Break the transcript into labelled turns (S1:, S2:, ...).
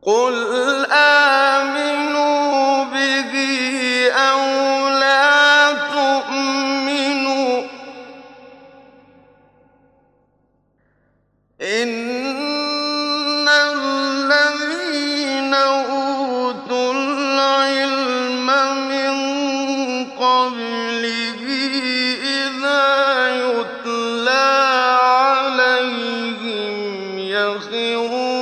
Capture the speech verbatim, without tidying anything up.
S1: قُلْ آمِنُوا بِهِ أَوْ لَا تُؤْمِنُوا ۚ إِنَّ الَّذِينَ أُوتُوا الْعِلْمَ مِن قَبْلِهِ إِذَا يُتْلَىٰ عَلَيْهِمْ يَخِرُّونَ